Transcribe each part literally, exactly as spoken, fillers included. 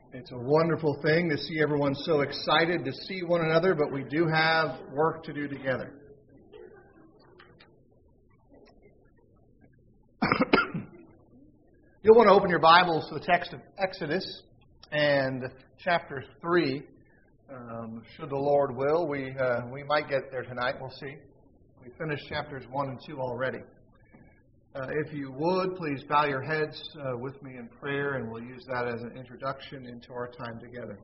It's a wonderful thing to see everyone so excited to see one another, but we do have work to do together. You'll want to open your Bibles to the text of Exodus and chapter three. Um, should the Lord will, we uh, we might get there tonight. We'll see. We finished chapters one and two already. Uh, if you would, please bow your heads uh, with me in prayer, and we'll use that as an introduction into our time together.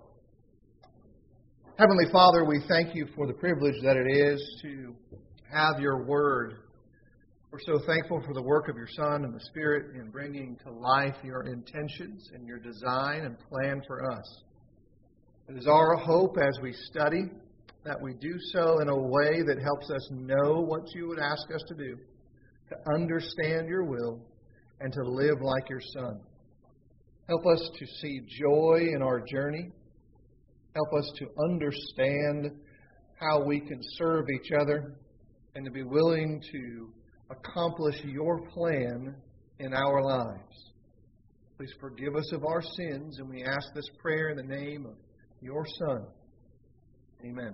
Heavenly Father, we thank you for the privilege that it is to have your word. We're so thankful for the work of your Son and the Spirit in bringing to life your intentions and your design and plan for us. It is our hope as we study that we do so in a way that helps us know what you would ask us to do, to understand your will, and to live like your Son. Help us to see joy in our journey. Help us to understand how we can serve each other and to be willing to accomplish your plan in our lives. Please forgive us of our sins, and we ask this prayer in the name of your Son. Amen.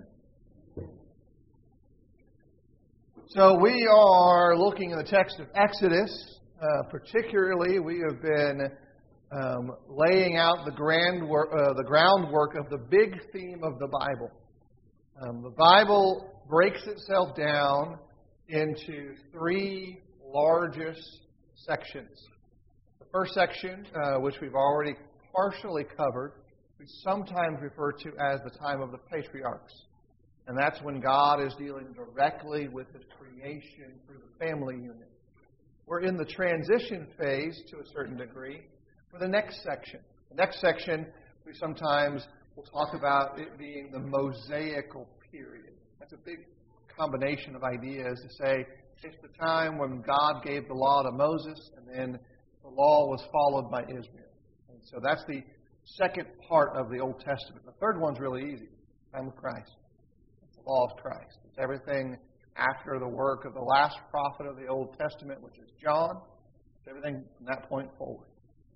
So we are looking at the text of Exodus. Uh, particularly, we have been um, laying out the, grand wor- uh, the groundwork of the big theme of the Bible. Um, the Bible breaks itself down into three largest sections. The first section, uh, which we've already partially covered, we sometimes refer to as the time of the patriarchs. And that's when God is dealing directly with His creation through the family unit. We're in the transition phase to a certain degree for the next section. The next section, we sometimes will talk about it being the Mosaical period. That's a big combination of ideas to say it's the time when God gave the law to Moses and then the law was followed by Israel. And so that's the second part of the Old Testament. The third one's really easy. The time of Christ. Law of Christ. It's everything after the work of the last prophet of the Old Testament, which is John. It's everything from that point forward.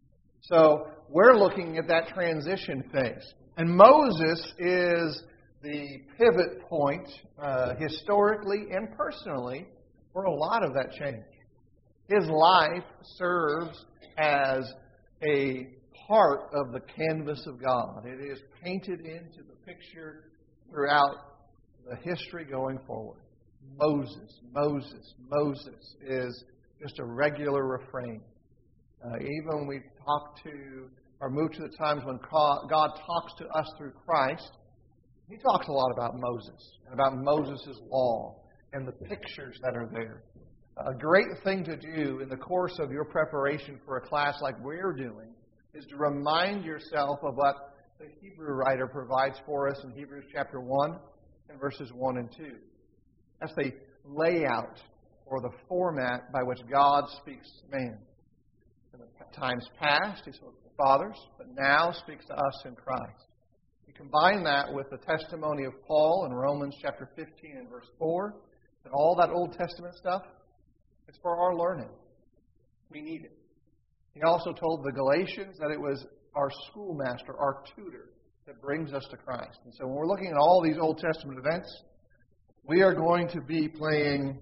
So we're looking at that transition phase. And Moses is the pivot point uh, historically and personally for a lot of that change. His life serves as a part of the canvas of God. It is painted into the picture throughout the history going forward. Moses, Moses, Moses is just a regular refrain. Uh, even when we talk to, or move to the times when God talks to us through Christ, He talks a lot about Moses and about Moses' law and the pictures that are there. A great thing to do in the course of your preparation for a class like we're doing is to remind yourself of what the Hebrew writer provides for us in Hebrews chapter one. And verses one and two. That's the layout or the format by which God speaks to man. In the times past, He spoke to the fathers, but now speaks to us in Christ. You combine that with the testimony of Paul in Romans chapter fifteen and verse four, and all that Old Testament stuff, it's for our learning. We need it. He also told the Galatians that it was our schoolmaster, our tutor, that brings us to Christ. And so when we're looking at all these Old Testament events, we are going to be playing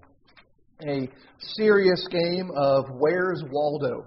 a serious game of Where's Waldo?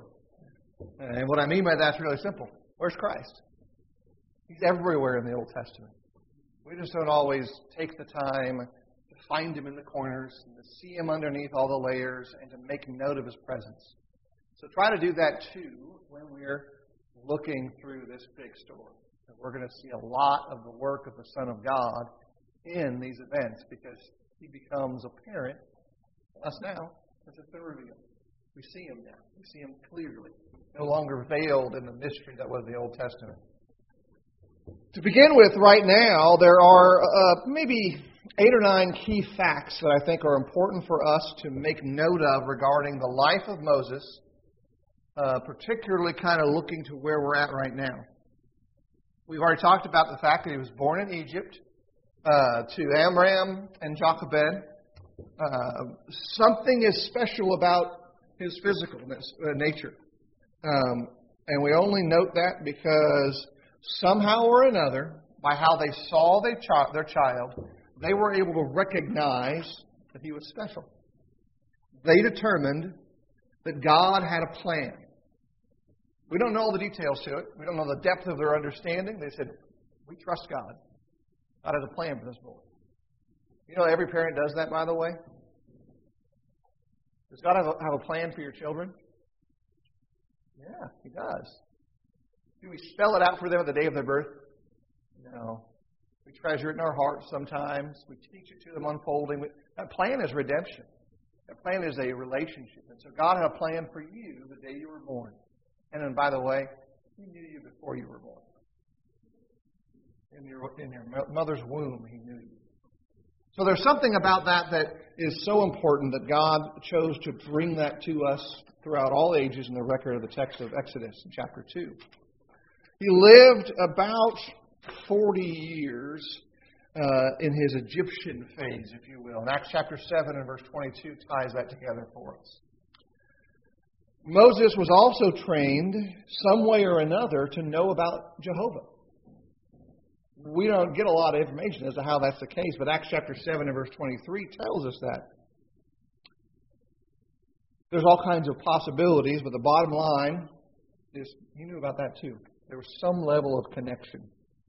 And what I mean by that's really simple. Where's Christ? He's everywhere in the Old Testament. We just don't always take the time to find Him in the corners, and to see Him underneath all the layers, and to make note of His presence. So try to do that too when we're looking through this big story. We're going to see a lot of the work of the Son of God in these events because He becomes apparent to us now as it's been revealed. We see Him now. We see Him clearly, no longer veiled in the mystery that was the Old Testament. To begin with, right now, there are uh, maybe eight or nine key facts that I think are important for us to make note of regarding the life of Moses, uh, particularly kind of looking to where we're at right now. We've already talked about the fact that he was born in Egypt uh, to Amram and Jochebed. Uh, something is special about his physical uh, nature. Um, and we only note that because somehow or another, by how they saw their, chi- their child, they were able to recognize that he was special. They determined that God had a plan. We don't know all the details to it. We don't know the depth of their understanding. They said, we trust God. God has a plan for this boy. You know, every parent does that, by the way. Does God have a, have a plan for your children? Yeah, He does. Do we spell it out for them at the day of their birth? No. We treasure it in our hearts sometimes. We teach it to them unfolding. That plan is redemption. That plan is a relationship. And so God had a plan for you the day you were born. And then, by the way, He knew you before you were born. In your, in your mother's womb, He knew you. So there's something about that that is so important that God chose to bring that to us throughout all ages in the record of the text of Exodus in chapter two. He lived about forty years uh, in his Egyptian phase, if you will. And Acts chapter seven and verse twenty-two ties that together for us. Moses was also trained some way or another to know about Jehovah. We don't get a lot of information as to how that's the case, but Acts chapter seven and verse twenty-three tells us that. There's all kinds of possibilities, but the bottom line is he knew about that too. There was some level of connection.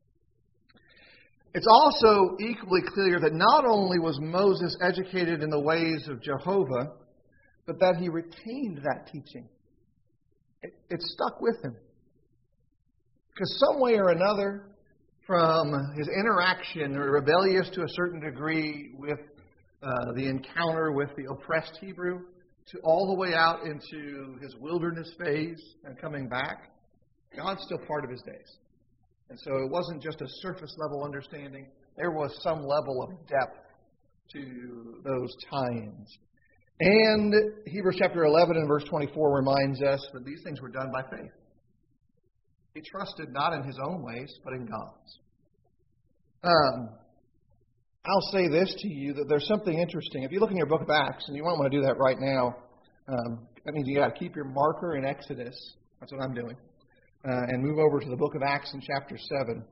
It's also equally clear that not only was Moses educated in the ways of Jehovah, but that he retained that teaching. It, it stuck with him. Because some way or another, from his interaction, or rebellious to a certain degree, with uh, the encounter with the oppressed Hebrew, to all the way out into his wilderness phase and coming back, God's still part of his days. And so it wasn't just a surface level understanding. There was some level of depth to those tie-ins. And Hebrews chapter eleven and verse twenty-four reminds us that these things were done by faith. He trusted not in his own ways, but in God's. Um, I'll say this to you, that there's something interesting. If you look in your book of Acts, and you won't want to do that right now, um, that means you got to keep your marker in Exodus. That's what I'm doing. Uh, and move over to the book of Acts in chapter seven.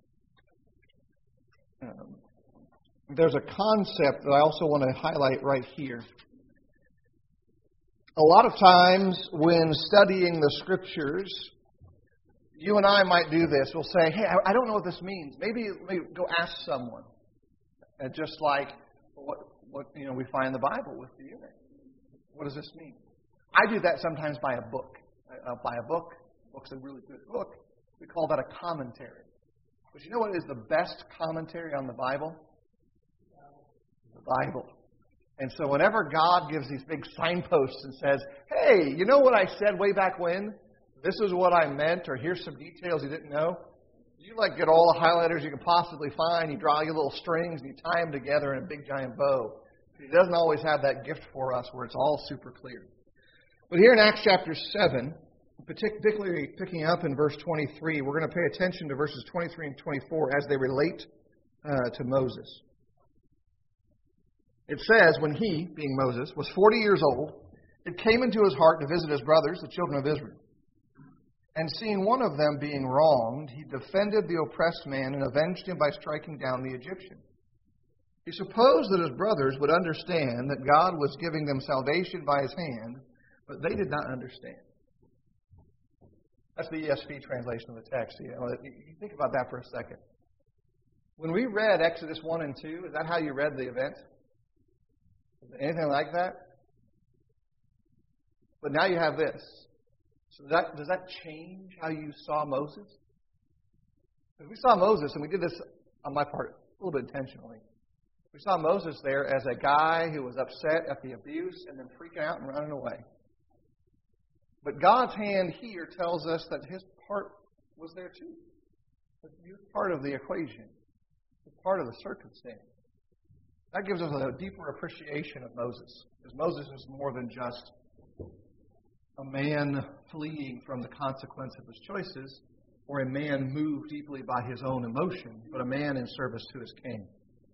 Um, there's a concept that I also want to highlight right here. A lot of times when studying the Scriptures, you and I might do this. We'll say, hey, I don't know what this means. Maybe, maybe go ask someone. And just like what, what you know we find in the Bible with the eunuch. What does this mean? I do that sometimes by a book. I'll buy a book. The book's a really good book. We call that a commentary. But you know what is the best commentary on the Bible? The Bible. And so whenever God gives these big signposts and says, hey, you know what I said way back when? This is what I meant, or here's some details you didn't know. You like get all the highlighters you can possibly find. You draw your little strings and you tie them together in a big giant bow. He doesn't always have that gift for us where it's all super clear. But here in Acts chapter seven, particularly picking up in verse twenty-three, we're going to pay attention to verses twenty-three and twenty-four as they relate uh, to Moses. It says, when he, being Moses, was forty years old, it came into his heart to visit his brothers, the children of Israel. And seeing one of them being wronged, he defended the oppressed man and avenged him by striking down the Egyptian. He supposed that his brothers would understand that God was giving them salvation by his hand, but they did not understand. That's the E S V translation of the text. You know, you think about that for a second. When we read Exodus one and two, is that how you read the event? Is it anything like that? But now you have this. So does that, does that change how you saw Moses? Because we saw Moses, and we did this on my part a little bit intentionally. We saw Moses there as a guy who was upset at the abuse and then freaking out and running away. But God's hand here tells us that his part was there too. He was part of the equation. He was part of the circumstance. That gives us a deeper appreciation of Moses. Because Moses is more than just a man fleeing from the consequence of his choices, or a man moved deeply by his own emotion, but a man in service to his king.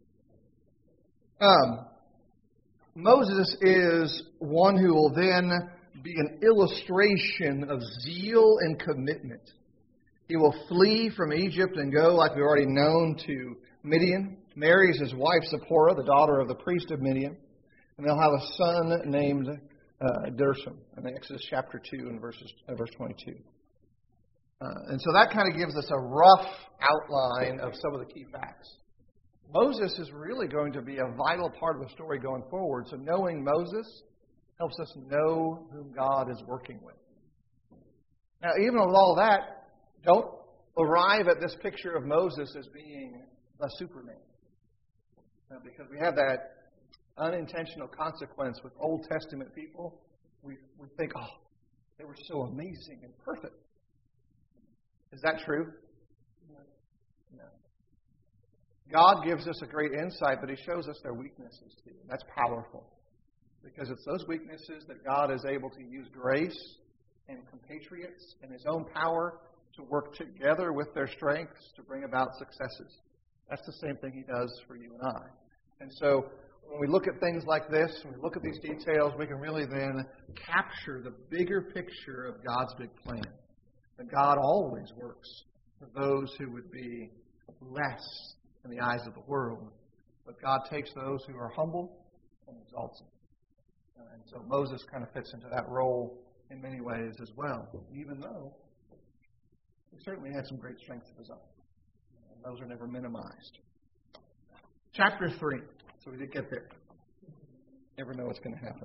Um, Moses is one who will then be an illustration of zeal and commitment. He will flee from Egypt and go, like we've already known, to Midian. Marries his wife Zipporah, the daughter of the priest of Midian. And they'll have a son named uh, Dirsham in Exodus chapter two and verses, uh, verse twenty-two. Uh, and so that kind of gives us a rough outline of some of the key facts. Moses is really going to be a vital part of the story going forward. So knowing Moses helps us know whom God is working with. Now, even with all that, don't arrive at this picture of Moses as being a Superman. Now, because we have that unintentional consequence with Old Testament people. We, we think, oh, they were so amazing and perfect. Is that true? No. God gives us a great insight, but He shows us their weaknesses too. That's powerful. Because it's those weaknesses that God is able to use grace and compatriots and His own power to work together with their strengths to bring about successes. That's the same thing He does for you and I. And so when we look at things like this, when we look at these details, we can really then capture the bigger picture of God's big plan. That God always works for those who would be less in the eyes of the world. But God takes those who are humble and exalts them. And so Moses kind of fits into that role in many ways as well, even though he certainly had some great strengths of his own. And those are never minimized. Chapter three. So we did get there. Never know what's going to happen.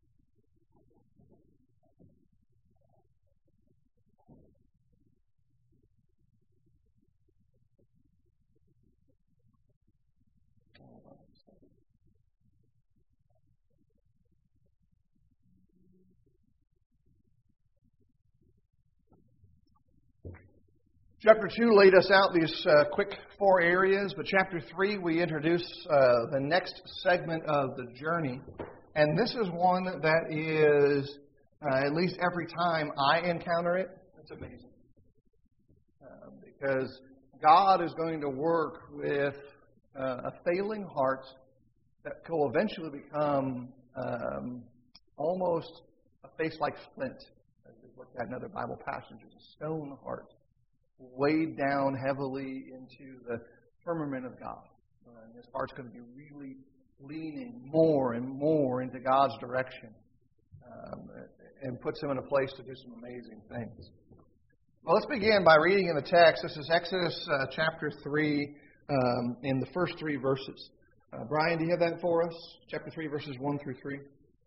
Chapter two laid us out these uh, quick four areas, but chapter three we introduce uh, the next segment of the journey. And this is one that is, uh, at least every time I encounter it, it's amazing. Uh, because God is going to work with uh, a failing heart that will eventually become um, almost a face like flint, as we've looked at in other Bible passages, a stone heart, weighed down heavily into the firmament of God. Uh, and his heart's going to be really leaning more and more into God's direction, um, and puts him in a place to do some amazing things. Well, let's begin by reading in the text. This is Exodus uh, chapter three, um, in the first three verses. Uh, Brian, do you have that for us? Chapter three, verses one through three.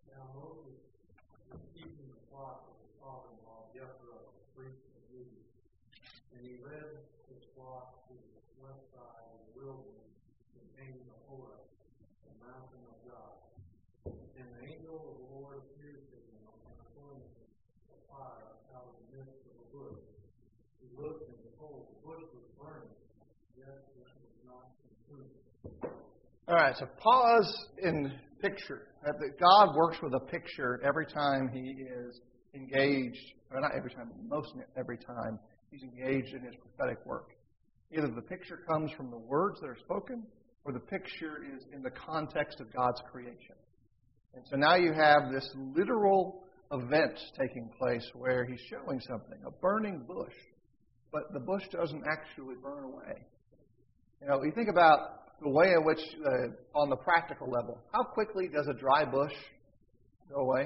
And he led his flock to the west side of the wilderness, containing the Horeb, the mountain of God. And the angel of the Lord appeared to him in a flame of fire out of the midst of a bush. He looked, and behold, the bush was burning, yet it was not consumed. All right, so pause in picture. That God works with a picture every time He is engaged, or not every time, but most every time He's engaged in His prophetic work. Either the picture comes from the words that are spoken, or the picture is in the context of God's creation. And so now you have this literal event taking place where He's showing something, a burning bush, but the bush doesn't actually burn away. You know, you think about the way in which, uh, on the practical level, how quickly does a dry bush go away?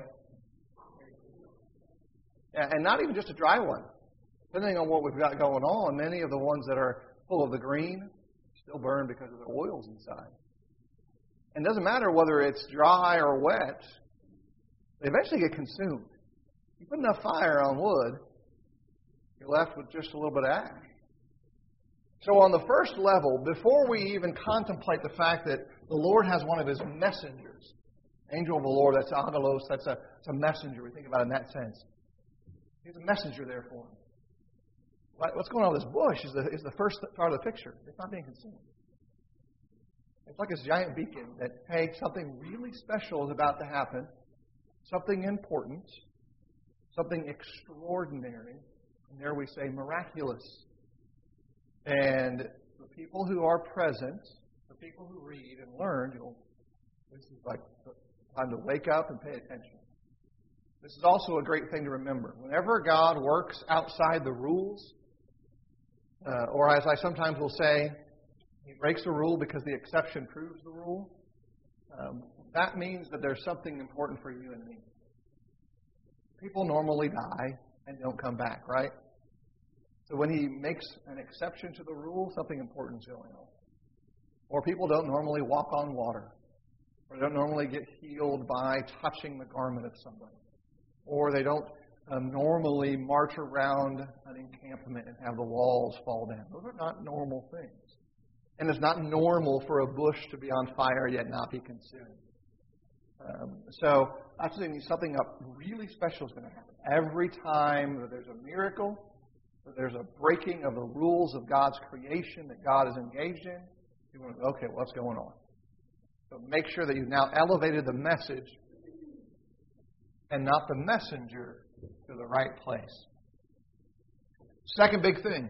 Yeah, and not even just a dry one. Depending on what we've got going on, many of the ones that are full of the green still burn because of the oils inside. And it doesn't matter whether it's dry or wet, they eventually get consumed. You put enough fire on wood, you're left with just a little bit of ash. So on the first level, before we even contemplate the fact that the Lord has one of His messengers, angel of the Lord, that's angelos, that's a, that's a messenger, we think about it in that sense. He's a messenger there for Him. What's going on with this bush is the, is the first part of the picture. It's not being consumed. It's like this giant beacon that, hey, something really special is about to happen, something important, something extraordinary, and there we say miraculous. And the people who are present, the people who read and learn, you know, this is like time to wake up and pay attention. This is also a great thing to remember. Whenever God works outside the rules, Uh, or as I sometimes will say, he breaks the rule because the exception proves the rule. Um, that means that there's something important for you and me. People normally die and don't come back, right? So when he makes an exception to the rule, something important is going on. Or people don't normally walk on water. Or don't normally get healed by touching the garment of somebody. Or they don't um, normally march around an encampment and have the walls fall down. Those are not normal things. And it's not normal for a bush to be on fire yet not be consumed. Um, so actually something really special is going to happen. Every time that there's a miracle, that there's a breaking of the rules of God's creation that God is engaged in, you want to go, okay, what's going on? So make sure that you've now elevated the message and not the messenger to the right place. Second big thing.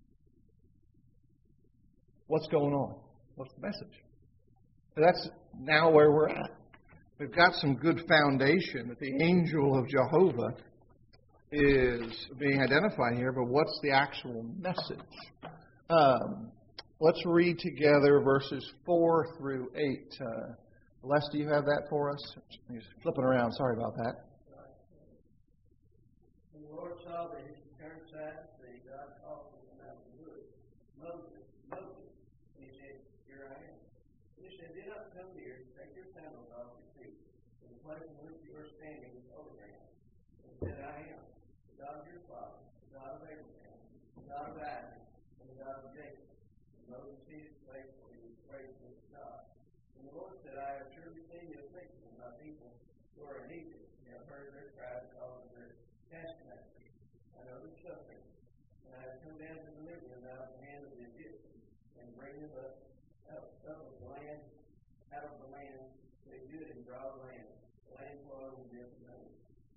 What's going on? What's the message? So that's now where we're at. We've got some good foundation that the angel of Jehovah is being identified here, but what's the actual message? Um, let's read together verses four through eight. Uh, Les, do you have that for us? He's flipping around. Sorry about that. When the Lord saw that he returned sad to see, God called him out of the wood. Moses, Moses. And he said, Here I am. And he said, Do not come near, take your sandals off your feet. For the place in which you are standing is holy ground. And he said, I am the God of your father, the God of Abraham, the God of Isaac, and the God of Jacob. And Moses hid his face, for he was afraid of his God. And the Lord said, I have surely seen the affliction of my people who are in Egypt, and have heard their cry because of their taskmasters. I know their suffering. And I have come down to deliver them out of the hand of the Egyptians, and bring them up out of the land, out of the land, to a good and broad land, the land flowing with milk and honey.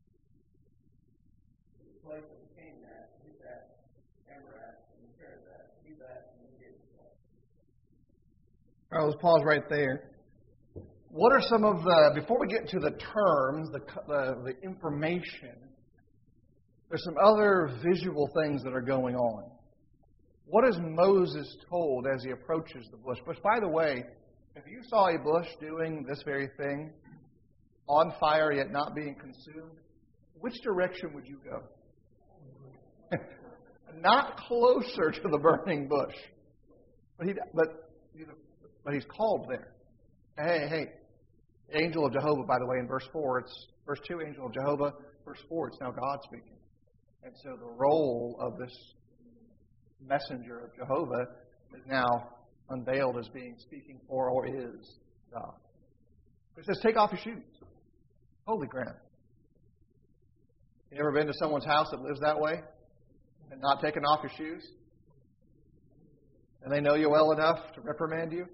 The place of the Canaanites, Hittites, Amorites, and the Perizzites, Hivites, and the Jebusites. All right, let's pause right there. What are some of the, before we get to the terms, the, the, the information, there's some other visual things that are going on. What is Moses told as he approaches the bush? Which, by the way, if you saw a bush doing this very thing, on fire yet not being consumed, which direction would you go? Not closer to the burning bush. But, he, but, but he's called there. Hey, hey. Angel of Jehovah, by the way, in verse four, it's verse two, angel of Jehovah. Verse four, it's now God speaking. And so the role of this messenger of Jehovah is now unveiled as being speaking for or is God. It says, take off your shoes. Holy ground. You ever been to someone's house that lives that way and not taking off your shoes? And they know you well enough to reprimand you?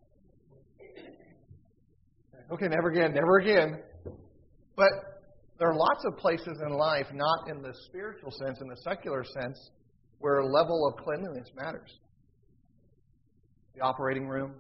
Okay, never again, never again. But there are lots of places in life, not in the spiritual sense, in the secular sense, where a level of cleanliness matters. The operating room,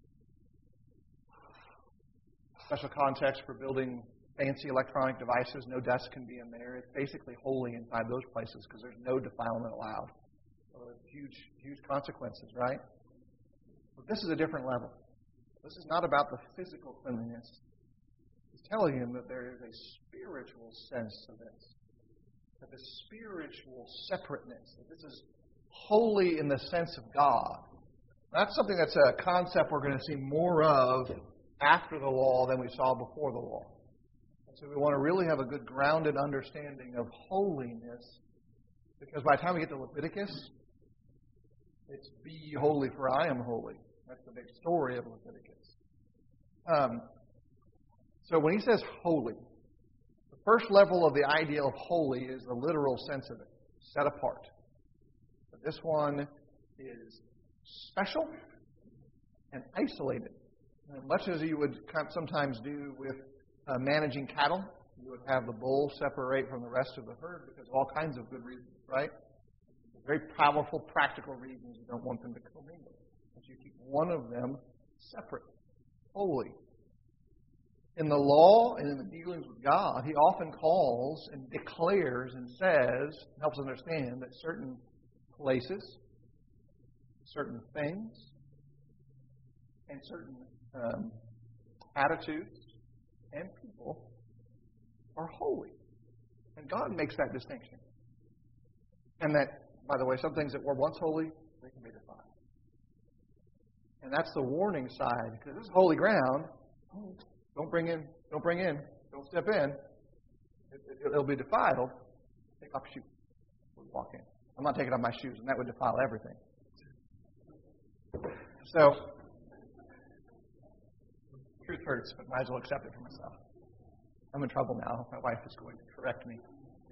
special context for building fancy electronic devices, no dust can be in there. It's basically holy inside those places because there's no defilement allowed. So huge, huge consequences, right? But this is a different level. This is not about the physical cleanliness. He's telling him that there is a spiritual sense to this. That the spiritual separateness. That this is holy in the sense of God. That's something that's a concept we're going to see more of after the law than we saw before the law. And so we want to really have a good grounded understanding of holiness. Because by the time we get to Leviticus, it's be ye holy for I am holy. That's the big story of Leviticus. Um, so when he says holy, the first level of the idea of holy is the literal sense of it, set apart. But this one is special and isolated. And much as you would sometimes do with uh, managing cattle, you would have the bull separate from the rest of the herd because of all kinds of good reasons, right? Very powerful, practical reasons you don't want them to commingle. But you keep one of them separate, holy. In the law and in the dealings with God, He often calls and declares and says, helps us understand that certain places, certain things and certain um, attitudes and people are holy. And God makes that distinction. And that, by the way, some things that were once holy, they can be defiled. And that's the warning side, because this is holy ground. Don't bring in, don't bring in, don't step in. It, it, it'll be defiled. Take off your shoes. Walk in. I'm not taking off my shoes, and that would defile everything. So, truth hurts, but might as well accept it for myself. I'm in trouble now. My wife is going to correct me.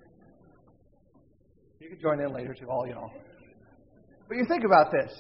You can join in later too, all y'all. But you think about this.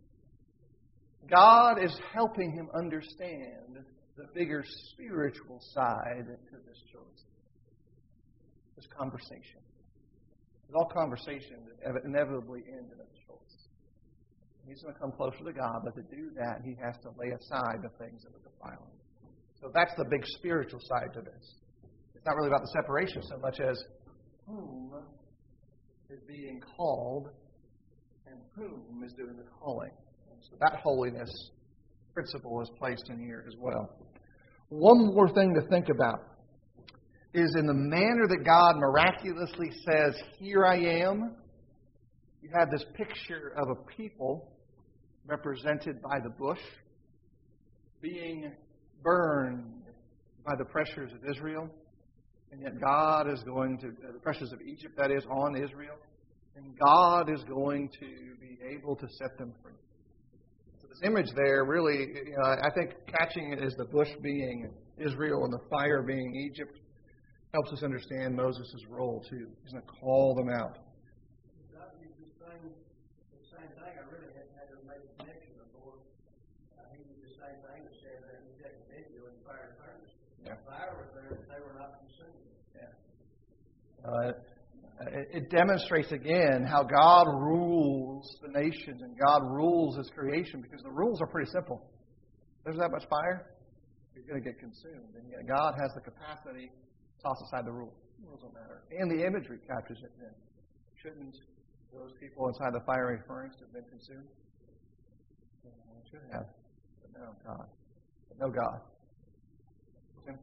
God is helping him understand the bigger spiritual side to this choice. This conversation. Because all conversation inevitably ends in a choice. He's going to come closer to God, but to do that, he has to lay aside the things that would defile him. So that's the big spiritual side to this. It's not really about the separation so much as whom is being called and whom is doing the calling. And so that holiness principle is placed in here as well. One more thing to think about is in the manner that God miraculously says, "Here I am," you have this picture of a people represented by the bush being burned by the pressures of Israel. And yet God is going to, the pressures of Egypt, that is, on Israel. And God is going to be able to set them free. So this image there really, you know, I think catching it as the bush being Israel and the fire being Egypt helps us understand Moses' role too. He's going to call them out. God used the same, the same thing. I really hadn't had to make a connection before. Uh, he used the same thing that said that he checked the video and fire furnace. Yeah. The fire was there, they were not consumed. Yeah. Uh, it, it demonstrates again how God rules the nations and God rules His creation, because the rules are pretty simple. There's that much fire, you're going to get consumed. And yet God has the capacity to toss aside the rules. The rules don't matter. And the imagery captures it then. Shouldn't those people inside the fiery furnace have been consumed? They should have. But no, God. But no God. Okay.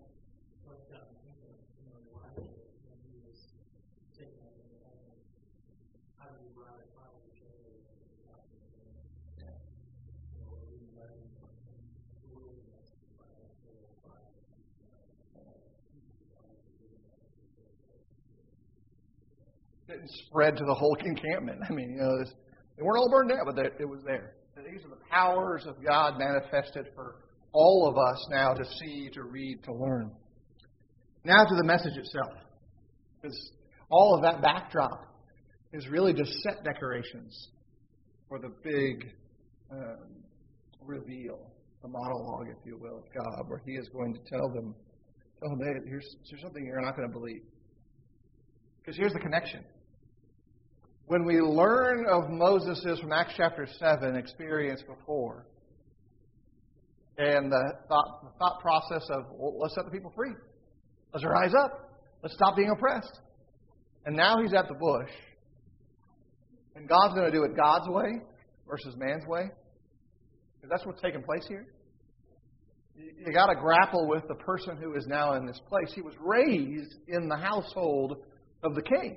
Didn't spread to the whole encampment. I mean, you know, this, they weren't all burned out, but they, it was there. These are the powers of God manifested for all of us now to see, to read, to learn. Now to the message itself. Because all of that backdrop is really just set decorations for the big um, reveal, the monologue, if you will, of God, where He is going to tell them, tell them, hey, here's, here's something you're not going to believe. Because here's the connection. When we learn of Moses' from Acts chapter seven experience before, and the thought, the thought process of, well, let's set the people free. Let's rise up. Let's stop being oppressed. And now he's at the bush. And God's going to do it God's way versus man's way. Because that's what's taking place here. You got to grapple with the person who is now in this place. He was raised in the household of the king.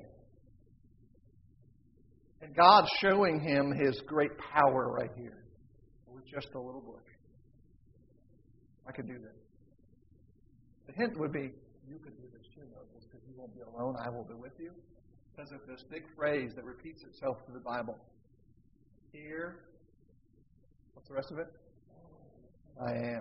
And God's showing him His great power right here with just a little bush. I can do this. The hint would be, you can do this too, Moses, because you won't be alone. I will be with you. Because of this big phrase that repeats itself through the Bible. Here, what's the rest of it? I am.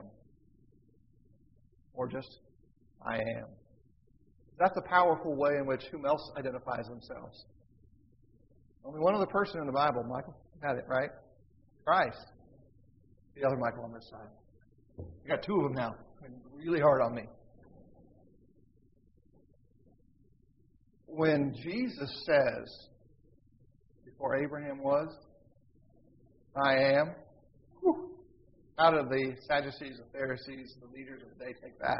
Or just, I am. That's a powerful way in which whom else identifies themselves. Only one other person in the Bible, Michael, had it, right? Christ. The other Michael on this side. I got two of them now. Really hard on me. When Jesus says, before Abraham was, I am, whew, how do the Sadducees, the Pharisees, the leaders of the day take that?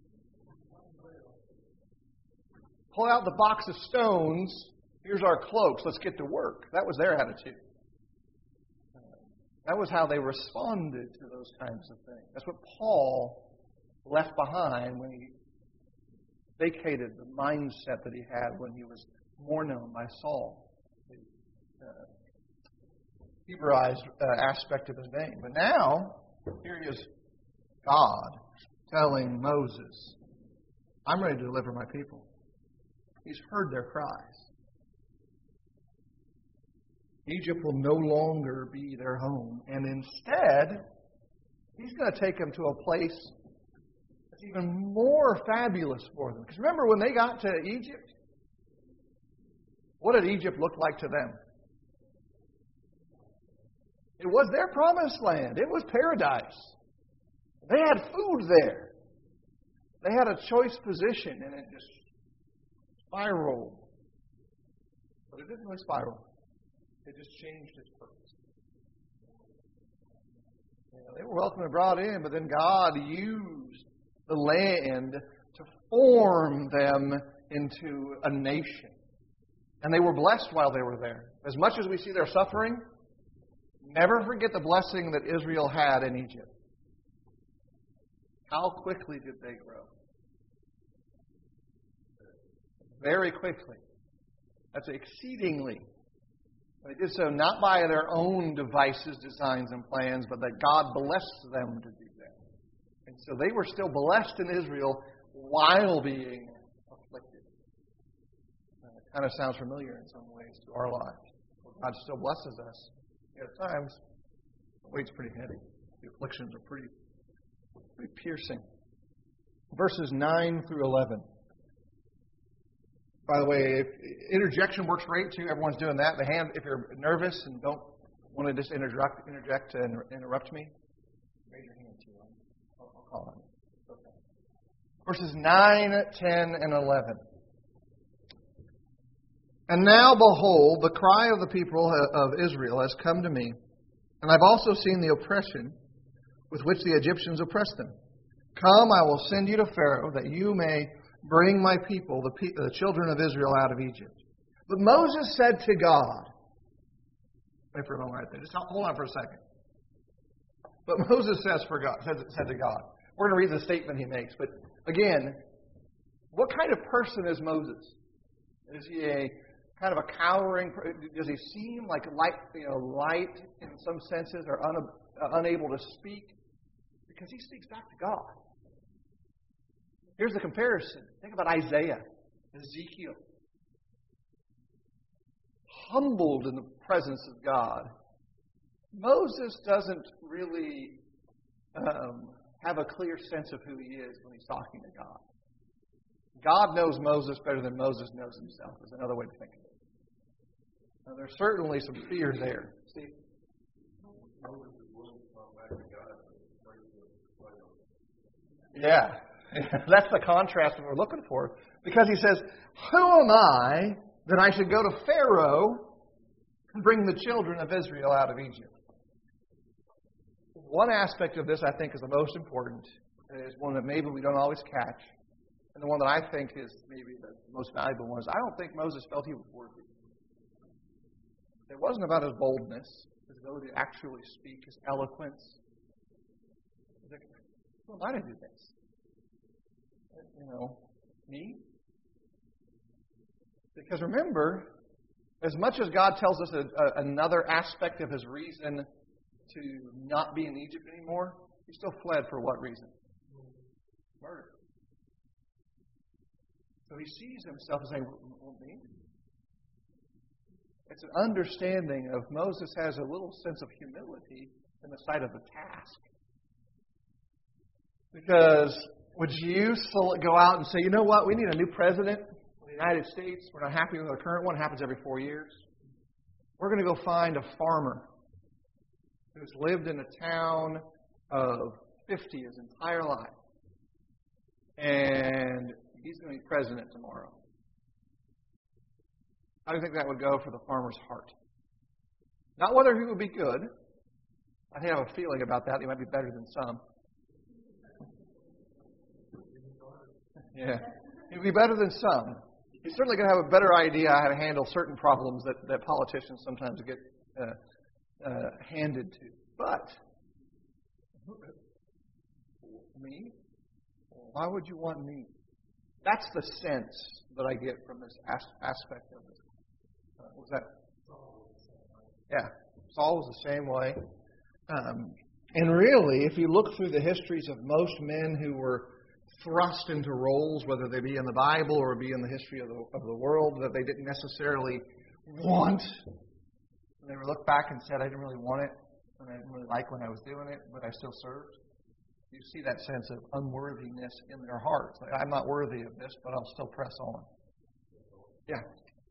Pull out the box of stones. Here's our cloaks. Let's get to work. That was their attitude. That was how they responded to those kinds of things. That's what Paul left behind when he vacated the mindset that he had when he was more known by Saul, the uh, Hebraized uh, aspect of his name. But now, here is God telling Moses, I'm ready to deliver my people. He's heard their cries. Egypt will no longer be their home. And instead, He's going to take them to a place that's even more fabulous for them. Because remember, when they got to Egypt, what did Egypt look like to them? It was their promised land. It was paradise. They had food there. They had a choice position, and it just spiraled. But it didn't really spiral. It just changed its purpose. You know, they were welcome and brought in, but then God used the land to form them into a nation. And they were blessed while they were there. As much as we see their suffering, never forget the blessing that Israel had in Egypt. How quickly did they grow? Very quickly. That's exceedingly. They did so not by their own devices, designs, and plans, but that God blessed them to do that. And so they were still blessed in Israel while being afflicted. And it kind of sounds familiar in some ways to our lives. God still blesses us. At times, the weight's pretty heavy. The afflictions are pretty, pretty piercing. Verses nine through eleven. By the way, if interjection works great too. Everyone's doing that. The hand, if you're nervous and don't want to just interject, interject and interrupt me, raise your hand too. I'll, I'll call on you. Okay. Verses nine, ten, and eleven. And now, behold, the cry of the people of Israel has come to me, and I've also seen the oppression with which the Egyptians oppress them. Come, I will send you to Pharaoh, that you may bring my people, the, pe- the children of Israel, out of Egypt. But Moses said to God, wait for a moment right there. Just hold on for a second. But Moses says for God, said, said to God. We're going to read the statement he makes. But again, what kind of person is Moses? Is he a kind of a cowering? Does he seem like light, you know, light in some senses, or un, uh, unable to speak? Because he speaks back to God. Here's the comparison. Think about Isaiah, Ezekiel. Humbled in the presence of God. Moses doesn't really um, have a clear sense of who he is when he's talking to God. God knows Moses better than Moses knows himself, is another way to think of it. Now, there's certainly some fear there. Steve? Moses is willing to come back to God and pray for the Yeah. That's the contrast that we're looking for. Because he says, who am I that I should go to Pharaoh and bring the children of Israel out of Egypt? One aspect of this I think is the most important. Is one that maybe we don't always catch. And the one that I think is maybe the most valuable one is I don't think Moses felt he was worthy. It wasn't about his boldness, his ability to actually speak, his eloquence. Who am I to do this? You know, me? Because remember, as much as God tells us a, a, another aspect of his reason to not be in Egypt anymore, he still fled for what reason? Murder. So he sees himself as saying, well, me? It's an understanding of Moses has a little sense of humility in the sight of the task. Because would you go out and say, you know what, we need a new president of the United States. We're not happy with our current one. It happens every four years. We're going to go find a farmer who's lived in a town of fifty his entire life. And he's going to be president tomorrow. How do you think that would go for the farmer's heart? Not whether he would be good. I have a feeling about that. He might be better than some. Yeah. He'd be better than some. He's certainly going to have a better idea how to handle certain problems that, that politicians sometimes get uh, uh, handed to. But, me? Why would you want me? That's the sense that I get from this as- aspect of it. Uh, what was that? Yeah, Saul was the same way. Um, and really, if you look through the histories of most men who were thrust into roles, whether they be in the Bible or be in the history of the, of the world, that they didn't necessarily want, they would look back and said, I didn't really want it, and I didn't really like when I was doing it, but I still served. You see that sense of unworthiness in their hearts. Like, I'm not worthy of this, but I'll still press on. Yeah.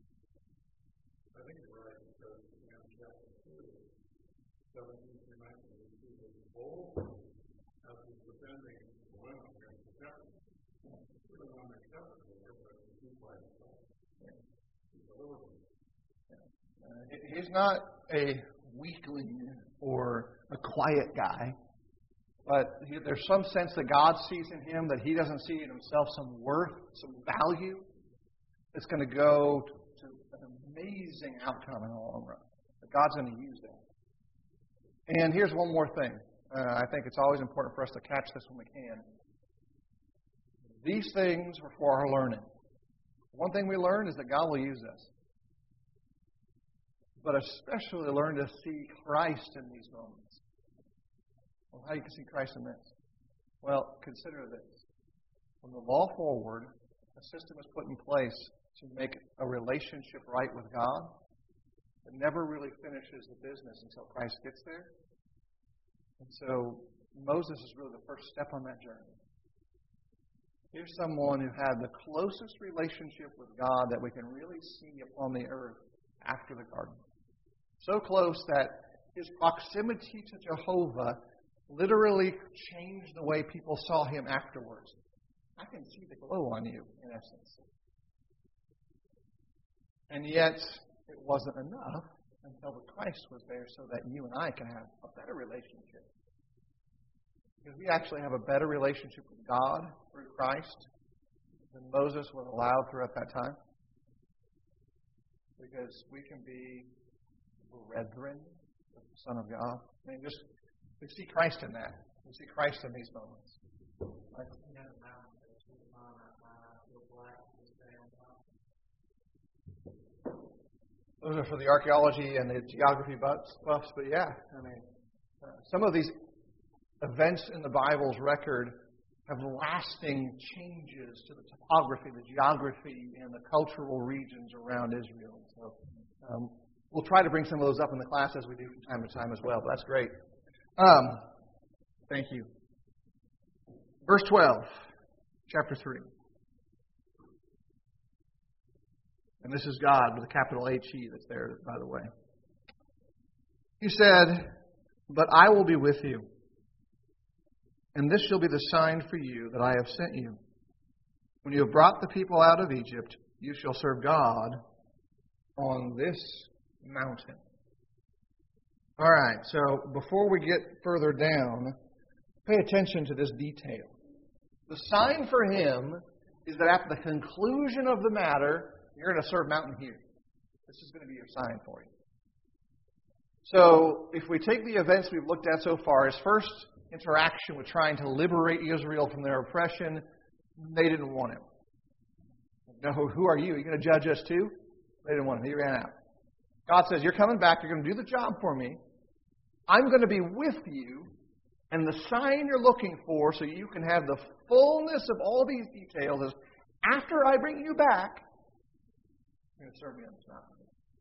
I think you're right, because in chapter two, seventeen through nineteen, we see that bold as he's defending the women against the shepherd. He doesn't want to accept it, but he's by himself. He's a little bit. He's not a weakling or a quiet guy. But he, there's some sense that God sees in him that he doesn't see in himself some worth, some value that's going to go to, to an amazing outcome in the long run. That God's going to use that. And here's one more thing. Uh, I think it's always important for us to catch this when we can. These things are for our learning. One thing we learn is that God will use us. But especially learn to see Christ in these moments. Well, how do you see Christ in this? Well, consider this. From the law forward, a system is put in place to make a relationship right with God. It never really finishes the business until Christ gets there. And so Moses is really the first step on that journey. Here's someone who had the closest relationship with God that we can really see upon the earth after the garden. So close that his proximity to Jehovah literally changed the way people saw him afterwards. I can see the glow on you, in essence. And yet, it wasn't enough until the Christ was there so that you and I can have a better relationship. Because we actually have a better relationship with God through Christ than Moses was allowed through at that time. Because we can be brethren with the Son of God. I mean, just we see Christ in that. We see Christ in these moments. Right? Those are for the archaeology and the geography buffs, buffs but yeah, I mean, uh, some of these events in the Bible's record have lasting changes to the topography, the geography, and the cultural regions around Israel. So um, we'll try to bring some of those up in the class as we do from time to time as well, but that's great. Um, thank you. Verse twelve, chapter three. And this is God with a capital H E that's there, by the way. He said, "But I will be with you, and this shall be the sign for you that I have sent you. When you have brought the people out of Egypt, you shall serve God on this mountain." All right, so before we get further down, pay attention to this detail. The sign for him is that at the conclusion of the matter, you're going to serve mountain here. This is going to be your sign for you. So if we take the events we've looked at so far, his first interaction with trying to liberate Israel from their oppression, they didn't want him. No, who are you? Are you going to judge us too? They didn't want him. He ran out. God says, you're coming back. You're going to do the job for me. I'm going to be with you. And the sign you're looking for so you can have the fullness of all these details is after I bring you back, you're going to serve me on this mountain.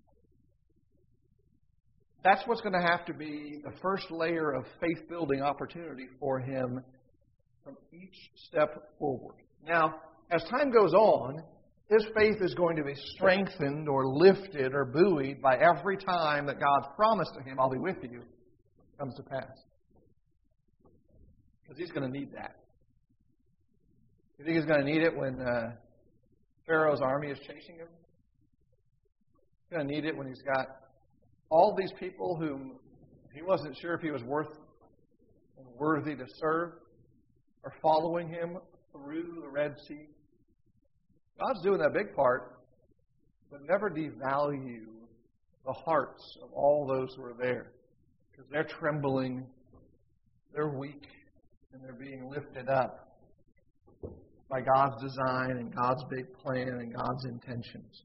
That's what's going to have to be the first layer of faith-building opportunity for him from each step forward. Now, as time goes on, his faith is going to be strengthened or lifted or buoyed by every time that God's promise to him, I'll be with you, comes to pass. Because he's going to need that. You think he's going to need it when uh, Pharaoh's army is chasing him? He's going to need it when he's got all these people whom he wasn't sure if he was worth and worthy to serve are following him through the Red Sea. God's doing that big part, but never devalue the hearts of all those who are there. Because they're trembling, they're weak, and they're being lifted up by God's design and God's big plan and God's intentions.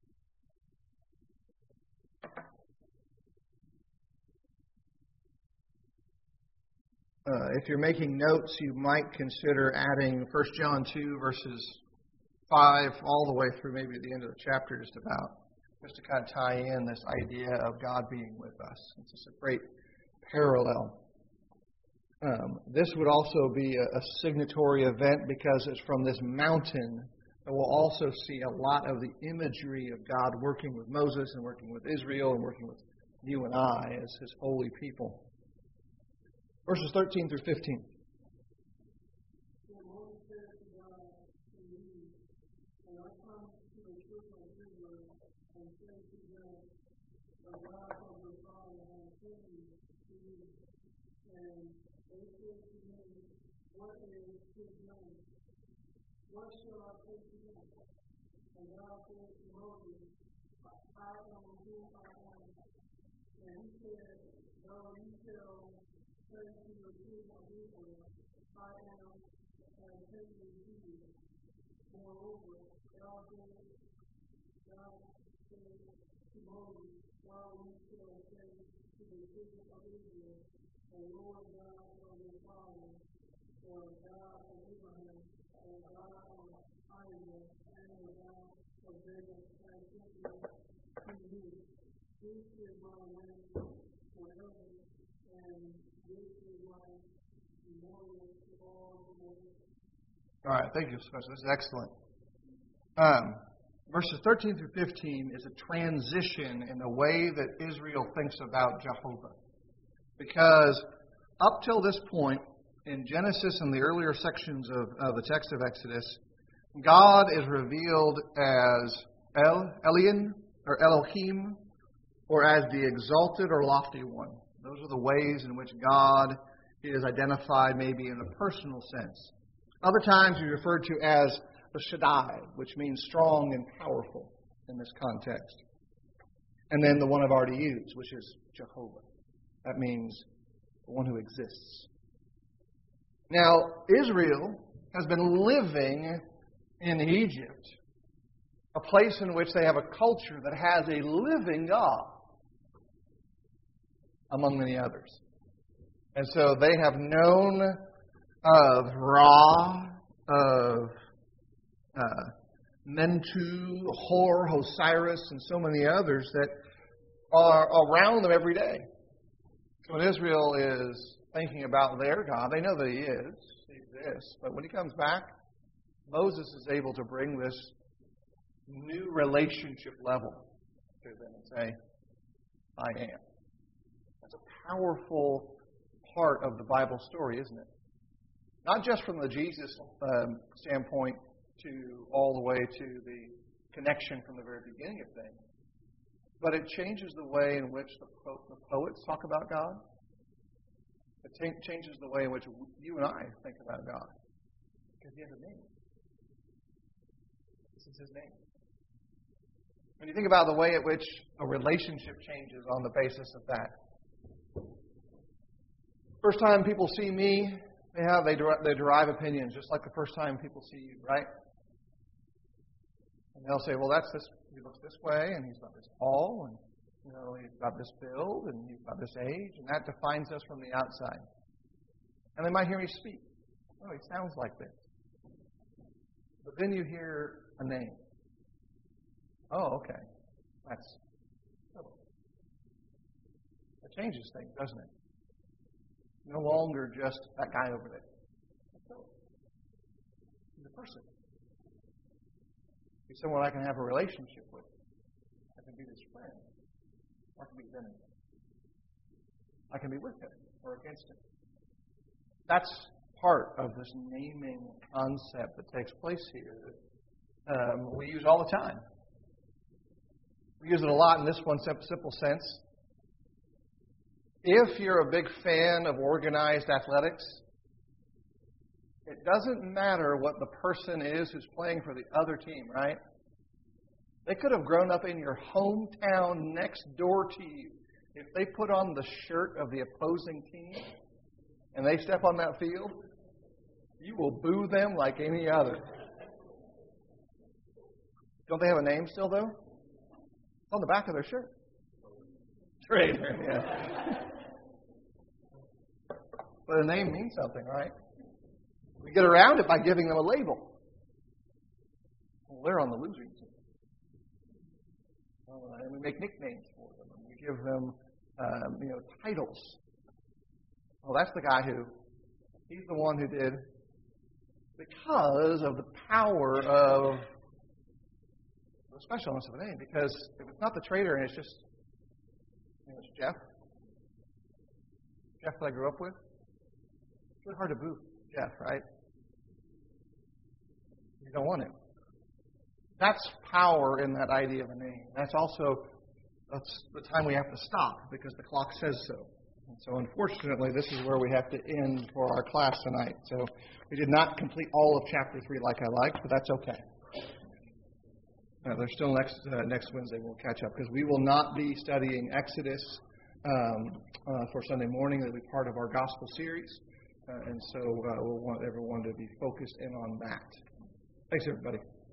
Uh, if you're making notes, you might consider adding First John two, verses five, all the way through maybe the end of the chapter, just about, just to kind of tie in this idea of God being with us. It's just a great parallel. Um, this would also be a, a signatory event because it's from this mountain that we'll also see a lot of the imagery of God working with Moses and working with Israel and working with you and I as His holy people. Verses thirteen through fifteen. What shall I say to you? And God said to Moses, I am who I am. And he said, though you shall say to the children of Israel, I am, and take me to you. Moreover, God said, God said to Moses, thou you shall say to the children of Israel, the Lord God of your fathers, or God of Abraham, and God of Isaac, and the God of Jacob, and sent me to you. This is my name forever, and this is my memorial to all the world. All right, thank you so much. This is excellent. Um, verses thirteen through fifteen is a transition in the way that Israel thinks about Jehovah. Because up till this point, in Genesis and the earlier sections of, of the text of Exodus, God is revealed as El, Elyon, or Elohim, or as the exalted or lofty one. Those are the ways in which God is identified maybe in a personal sense. Other times he's referred to as the Shaddai, which means strong and powerful in this context. And then the one I've already used, which is Jehovah. That means the one who exists. Now, Israel has been living in Egypt, a place in which they have a culture that has a living God, among many others. And so they have known of Ra, of uh, Mentu, Hor, Osiris, and so many others that are around them every day. So when Israel is thinking about their God, they know that He is, He exists. But when He comes back, Moses is able to bring this new relationship level to them and say, I am. That's a powerful part of the Bible story, isn't it? Not just from the Jesus um, standpoint to all the way to the connection from the very beginning of things, but it changes the way in which the, po- the poets talk about God. It t- changes the way in which you and I think about God. Because He has a name. This is His name. When you think about the way in which a relationship changes on the basis of that. First time people see me, they have they, der- they derive opinions, just like the first time people see you, right? And they'll say, well, that's this. He looks this way, and he's about this tall, and you know, he's got this build, and he's got this age, and that defines us from the outside. And they might hear me speak. Oh, he sounds like this. But then you hear a name. Oh, okay. That's Philip. That changes things, doesn't it? No longer just that guy over there. That's Philip. He's a person. He's someone I can have a relationship with. I can be his friend. I can be his enemy. I can be with him or against him. That's part of this naming concept that takes place here that um, we use all the time. We use it a lot in this one simple sense. If you're a big fan of organized athletics, it doesn't matter what the person is who's playing for the other team, right? They could have grown up in your hometown next door to you. if they put on the shirt of the opposing team and they step on that field, you will boo them like any other. Don't they have a name still, though? It's on the back of their shirt. Traitor, yeah. But a name means something, right? We get around it by giving them a label. Well, they're on the losing team. Uh, and we make nicknames for them. And we give them, um, you know, titles. Well, that's the guy who, he's the one who did, because of the power of the specialness of a name. Because if it's not the traitor and it's just, you know, it's Jeff, Jeff that I grew up with, it's really hard to boo Jeff, right? You don't want him. That's power in that idea of a name. That's also that's the time we have to stop because the clock says so. And so unfortunately, this is where we have to end for our class tonight. So we did not complete all of chapter three like I liked, but that's okay. Uh, there's still next uh, next Wednesday we'll catch up because we will not be studying Exodus um, uh, for Sunday morning. It'll be part of our gospel series. Uh, and so uh, we'll want everyone to be focused in on that. Thanks, everybody.